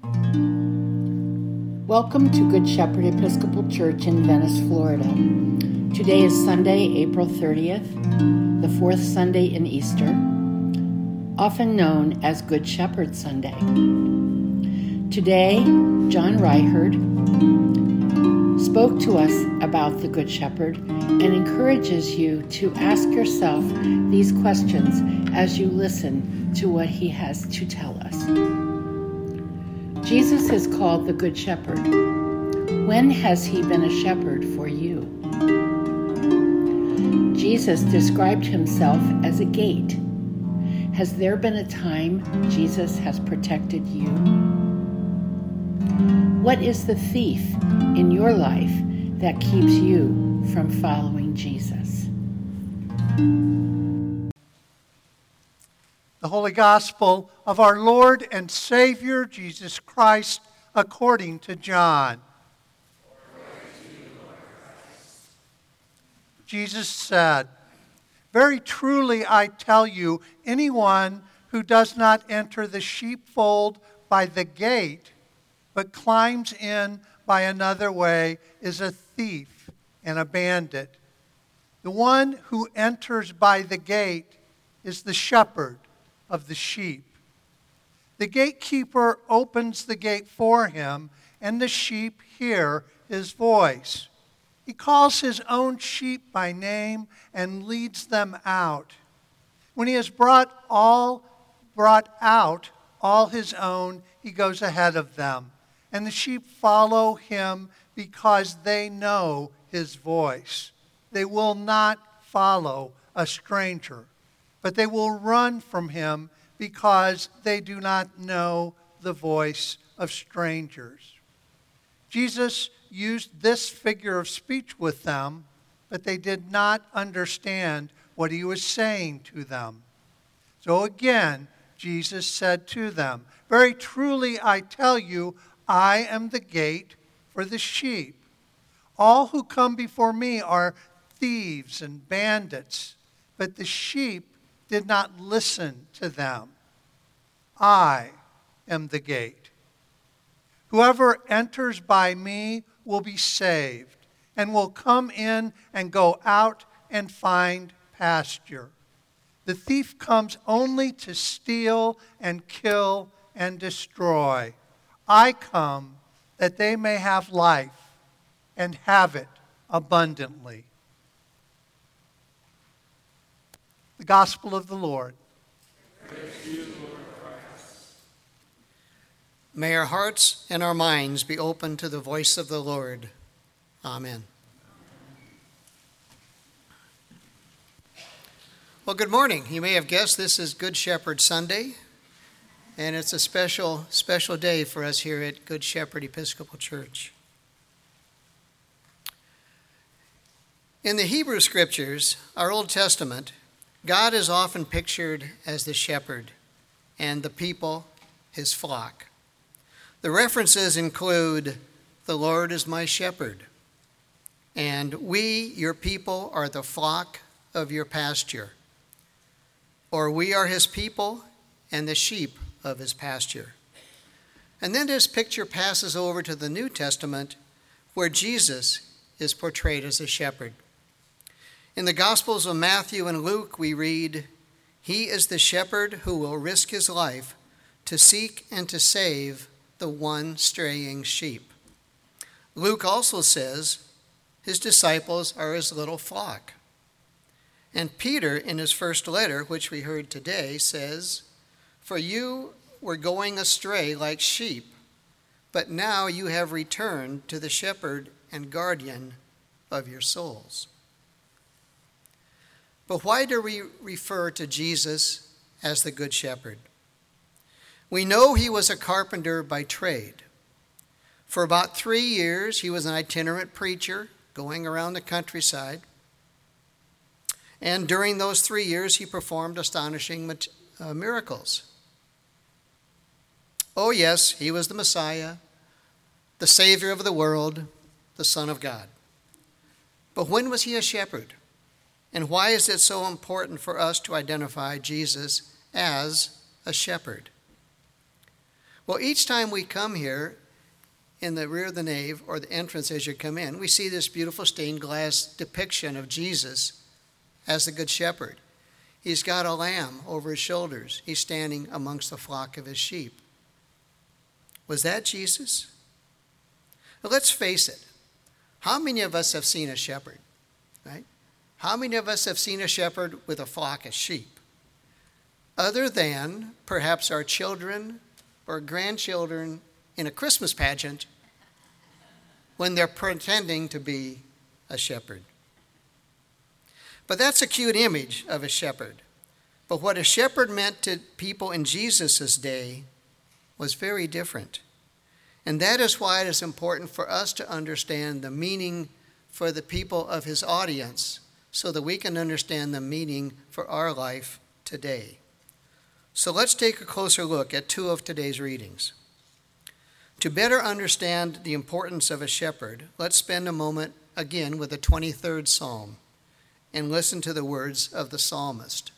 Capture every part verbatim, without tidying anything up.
Welcome to Good Shepherd Episcopal Church in Venice, Florida. Today is Sunday, April thirtieth, the fourth Sunday in Easter, often known as Good Shepherd Sunday. Today, John Reichard spoke to us about the Good Shepherd and encourages you to ask yourself these questions as you listen to what he has to tell us. Jesus is called the Good Shepherd. When has he been a shepherd for you? Jesus described himself as a gate. Has there been a time Jesus has protected you? What is the thief in your life that keeps you from following Jesus? The Holy Gospel of our Lord and Savior, Jesus Christ, according to John. Jesus said, "Very truly I tell you, anyone who does not enter the sheepfold by the gate, but climbs in by another way, is a thief and a bandit. The one who enters by the gate is the shepherd of the sheep. The gatekeeper opens the gate for him, and the sheep hear his voice. He calls his own sheep by name and leads them out. When he has brought all brought out all his own, he goes ahead of them, and the sheep follow him because they know his voice. They will not follow a stranger, but they will run from him because they do not know the voice of strangers." Jesus used this figure of speech with them, but they did not understand what he was saying to them. So again, Jesus said to them, "Very truly I tell you, I am the gate for the sheep. All who come before me are thieves and bandits, but the sheep did not listen to them. I am the gate. Whoever enters by me will be saved, and will come in and go out and find pasture. The thief comes only to steal and kill and destroy. I come that they may have life and have it abundantly." The Gospel of the Lord. Praise you, Lord Christ. May our hearts and our minds be open to the voice of the Lord. Amen. Well, good morning. You may have guessed this is Good Shepherd Sunday, and it's a special, special day for us here at Good Shepherd Episcopal Church. In the Hebrew Scriptures, our Old Testament, God is often pictured as the shepherd and the people his flock. The references include, "The Lord is my shepherd," and "We, your people, are the flock of your pasture," or "We are his people and the sheep of his pasture." And then this picture passes over to the New Testament, where Jesus is portrayed as a shepherd. In the Gospels of Matthew and Luke, we read, "He is the shepherd who will risk his life to seek and to save the one straying sheep." Luke also says his disciples are his little flock. And Peter, in his first letter, which we heard today, says, "For you were going astray like sheep, but now you have returned to the shepherd and guardian of your souls." But why do we refer to Jesus as the Good Shepherd? We know he was a carpenter by trade. For about three years, he was an itinerant preacher going around the countryside. And during those three years, he performed astonishing uh, miracles. Oh yes, he was the Messiah, the Savior of the world, the Son of God. But when was he a shepherd? And why is it so important for us to identify Jesus as a shepherd? Well, each time we come here in the rear of the nave or the entrance as you come in, we see this beautiful stained glass depiction of Jesus as the Good Shepherd. He's got a lamb over his shoulders. He's standing amongst the flock of his sheep. Was that Jesus? Well, let's face it. How many of us have seen a shepherd, right? How many of us have seen a shepherd with a flock of sheep? Other than perhaps our children or grandchildren in a Christmas pageant when they're pretending to be a shepherd. But that's a cute image of a shepherd. But what a shepherd meant to people in Jesus' day was very different. And that is why it is important for us to understand the meaning for the people of his audience so that we can understand the meaning for our life today. So let's take a closer look at two of today's readings. To better understand the importance of a shepherd, let's spend a moment again with the twenty-third Psalm and listen to the words of the psalmist.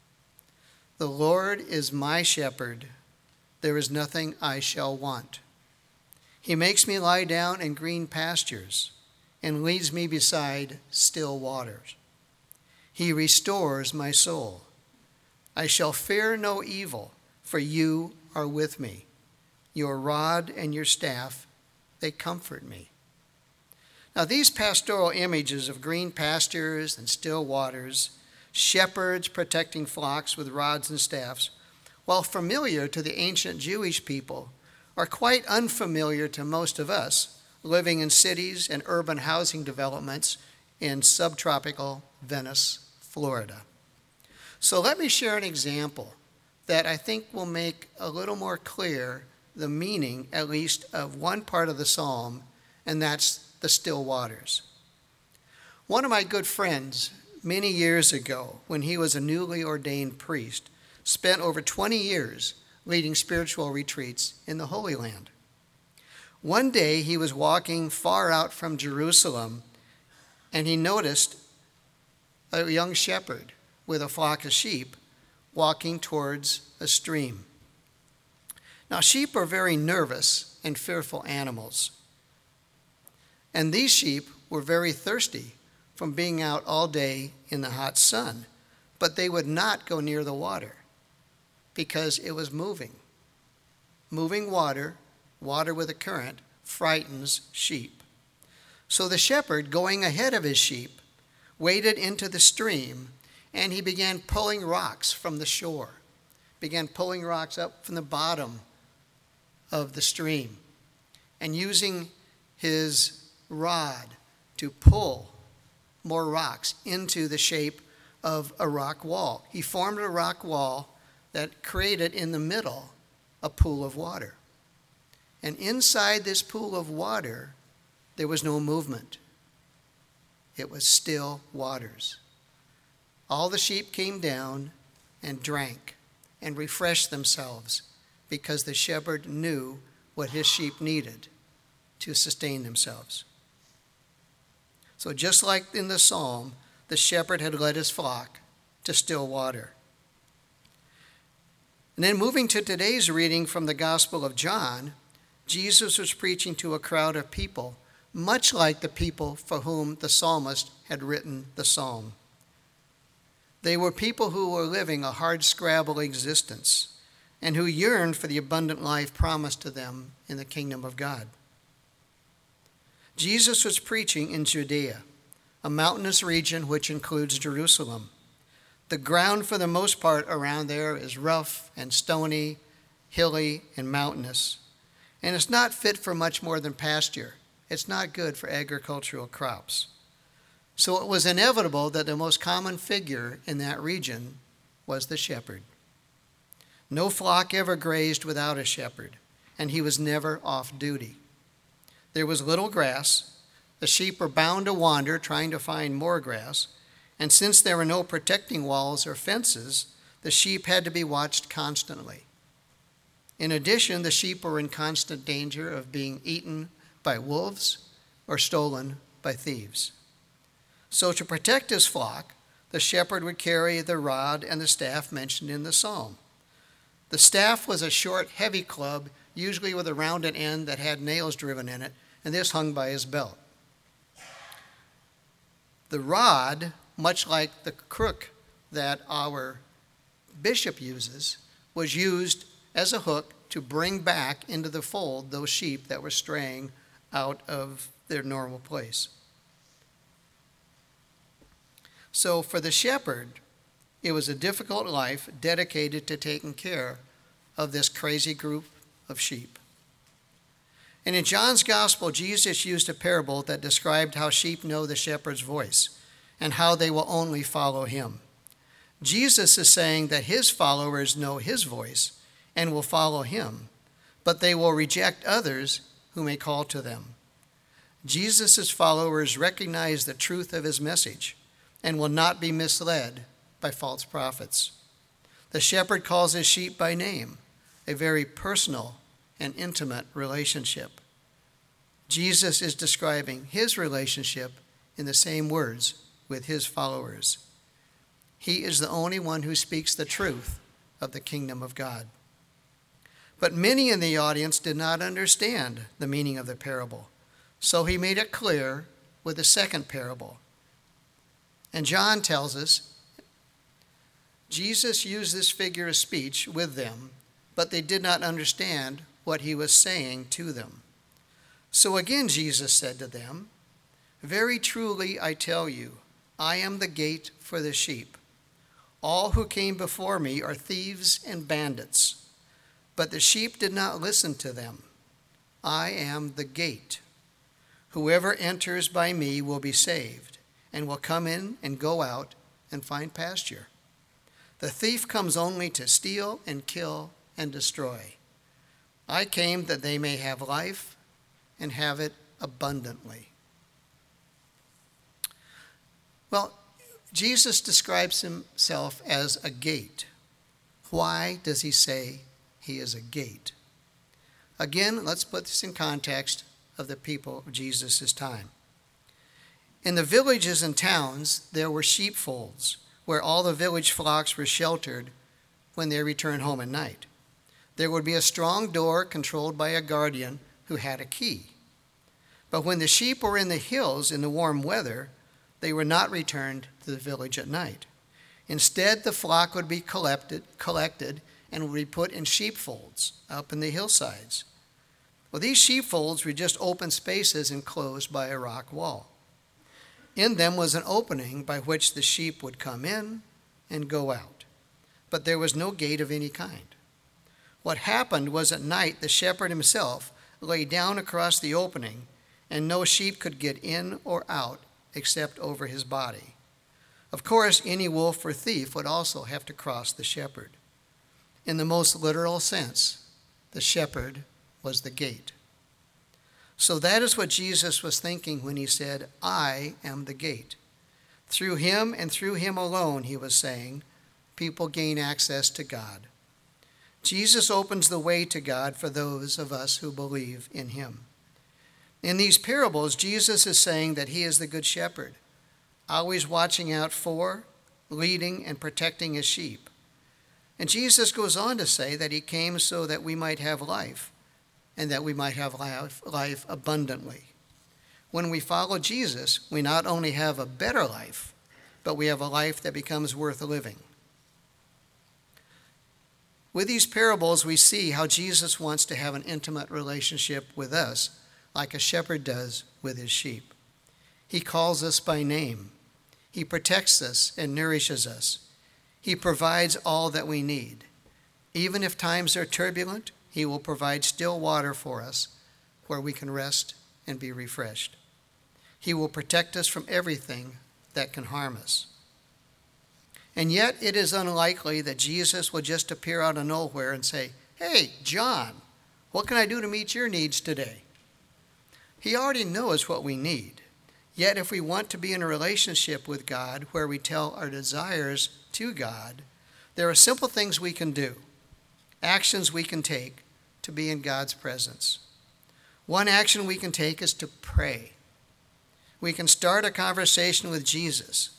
The Lord is my shepherd, there is nothing I shall want. He makes me lie down in green pastures and leads me beside still waters. He restores my soul. I shall fear no evil, for you are with me. Your rod and your staff, they comfort me. Now, these pastoral images of green pastures and still waters, shepherds protecting flocks with rods and staffs, while familiar to the ancient Jewish people, are quite unfamiliar to most of us living in cities and urban housing developments in subtropical Venice, Florida. So let me share an example that I think will make a little more clear the meaning, at least, of one part of the psalm, and that's the still waters. One of my good friends, many years ago, when he was a newly ordained priest, spent over twenty years leading spiritual retreats in the Holy Land. One day he was walking far out from Jerusalem, and he noticed a young shepherd with a flock of sheep walking towards a stream. Now, sheep are very nervous and fearful animals. And these sheep were very thirsty from being out all day in the hot sun, but they would not go near the water because it was moving. Moving water, water with a current, frightens sheep. So the shepherd, going ahead of his sheep, waded into the stream, and he began pulling rocks from the shore, began pulling rocks up from the bottom of the stream, and using his rod to pull more rocks into the shape of a rock wall. He formed a rock wall that created in the middle a pool of water. And inside this pool of water, there was no movement. It was still waters. All the sheep came down and drank and refreshed themselves because the shepherd knew what his sheep needed to sustain themselves. So just like in the psalm, the shepherd had led his flock to still water. And then moving to today's reading from the Gospel of John, Jesus was preaching to a crowd of people, much like the people for whom the psalmist had written the psalm. They were people who were living a hard-scrabble existence and who yearned for the abundant life promised to them in the kingdom of God. Jesus was preaching in Judea, a mountainous region which includes Jerusalem. The ground for the most part around there is rough and stony, hilly and mountainous, and it's not fit for much more than pasture. It's not good for agricultural crops. So it was inevitable that the most common figure in that region was the shepherd. No flock ever grazed without a shepherd, and he was never off duty. There was little grass. The sheep were bound to wander, trying to find more grass. And since there were no protecting walls or fences, the sheep had to be watched constantly. In addition, the sheep were in constant danger of being eaten by wolves or stolen by thieves. So to protect his flock, the shepherd would carry the rod and the staff mentioned in the psalm. The staff was a short, heavy club usually with a rounded end that had nails driven in it, and this hung by his belt. The rod, much like the crook that our bishop uses, was used as a hook to bring back into the fold those sheep that were straying out of their normal place. So for the shepherd, it was a difficult life dedicated to taking care of this crazy group of sheep. And in John's gospel, Jesus used a parable that described how sheep know the shepherd's voice and how they will only follow him. Jesus is saying that his followers know his voice and will follow him, but they will reject others who may call to them. Jesus' followers recognize the truth of his message and will not be misled by false prophets. The shepherd calls his sheep by name, a very personal and intimate relationship. Jesus is describing his relationship in the same words with his followers. He is the only one who speaks the truth of the kingdom of God. But many in the audience did not understand the meaning of the parable, so he made it clear with a second parable. And John tells us, Jesus used this figure of speech with them, but they did not understand what he was saying to them. So again Jesus said to them, "Very truly I tell you, I am the gate for the sheep. All who came before me are thieves and bandits, but the sheep did not listen to them. I am the gate. Whoever enters by me will be saved, and will come in and go out and find pasture. The thief comes only to steal and kill and destroy. I came that they may have life and have it abundantly." Well, Jesus describes himself as a gate. Why does he say he is a gate? Again, let's put this in context of the people of Jesus' time. In the villages and towns, there were sheepfolds where all the village flocks were sheltered when they returned home at night. There would be a strong door controlled by a guardian who had a key. But when the sheep were in the hills in the warm weather, they were not returned to the village at night. Instead, the flock would be collected, collected and would be put in sheepfolds up in the hillsides. Well, these sheepfolds were just open spaces enclosed by a rock wall. In them was an opening by which the sheep would come in and go out, but there was no gate of any kind. What happened was at night the shepherd himself lay down across the opening, and no sheep could get in or out except over his body. Of course, any wolf or thief would also have to cross the shepherd. In the most literal sense, the shepherd was the gate. So that is what Jesus was thinking when he said, "I am the gate." Through him and through him alone, he was saying, people gain access to God. Jesus opens the way to God for those of us who believe in him. In these parables, Jesus is saying that he is the good shepherd, always watching out for, leading, and protecting his sheep. And Jesus goes on to say that he came so that we might have life, and that we might have life, life abundantly. When we follow Jesus, we not only have a better life, but we have a life that becomes worth living. With these parables, we see how Jesus wants to have an intimate relationship with us, like a shepherd does with his sheep. He calls us by name. He protects us and nourishes us. He provides all that we need. Even if times are turbulent, he will provide still water for us where we can rest and be refreshed. He will protect us from everything that can harm us. And yet it is unlikely that Jesus will just appear out of nowhere and say, "Hey, John, what can I do to meet your needs today?" He already knows what we need. Yet if we want to be in a relationship with God where we tell our desires to God, there are simple things we can do, actions we can take to be in God's presence. One action we can take is to pray. We can start a conversation with Jesus.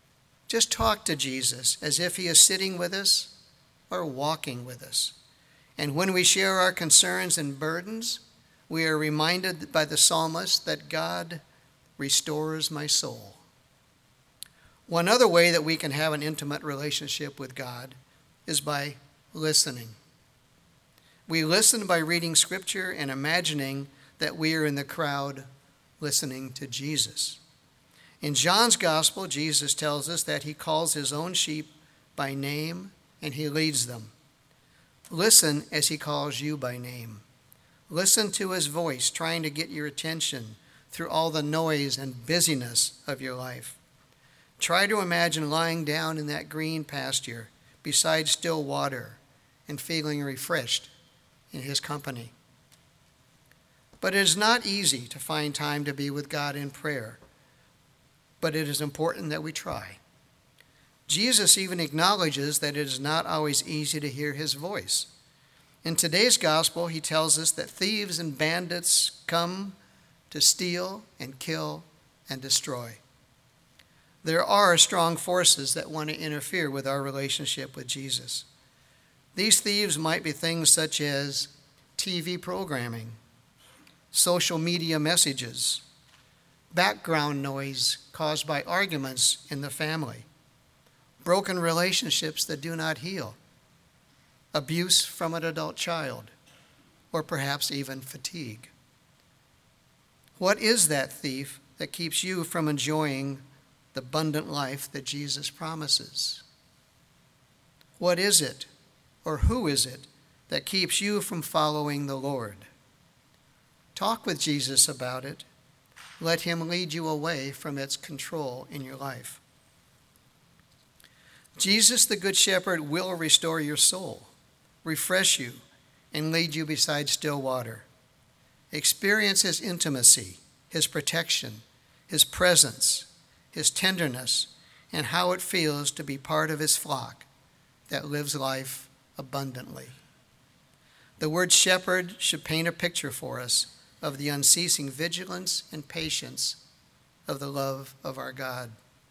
Just talk to Jesus as if he is sitting with us or walking with us. And when we share our concerns and burdens, we are reminded by the psalmist that God restores my soul. One other way that we can have an intimate relationship with God is by listening. We listen by reading Scripture and imagining that we are in the crowd listening to Jesus. In John's Gospel, Jesus tells us that he calls his own sheep by name and he leads them. Listen as he calls you by name. Listen to his voice trying to get your attention through all the noise and busyness of your life. Try to imagine lying down in that green pasture beside still water and feeling refreshed in his company. But it is not easy to find time to be with God in prayer, but it is important that we try. Jesus even acknowledges that it is not always easy to hear his voice. In today's gospel, he tells us that thieves and bandits come to steal and kill and destroy. There are strong forces that want to interfere with our relationship with Jesus. These thieves might be things such as T V programming, social media messages, background noise caused by arguments in the family, broken relationships that do not heal, abuse from an adult child, or perhaps even fatigue. What is that thief that keeps you from enjoying the abundant life that Jesus promises? What is it, or who is it, that keeps you from following the Lord? Talk with Jesus about it. Let him lead you away from its control in your life. Jesus, the Good Shepherd, will restore your soul, refresh you, and lead you beside still water. Experience his intimacy, his protection, his presence, his tenderness, and how it feels to be part of his flock that lives life abundantly. The word shepherd should paint a picture for us of the unceasing vigilance and patience of the love of our God.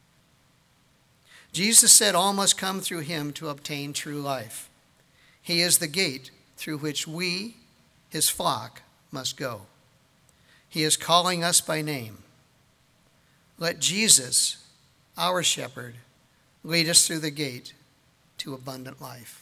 Jesus said all must come through him to obtain true life. He is the gate through which we, his flock, must go. He is calling us by name. Let Jesus, our shepherd, lead us through the gate to abundant life.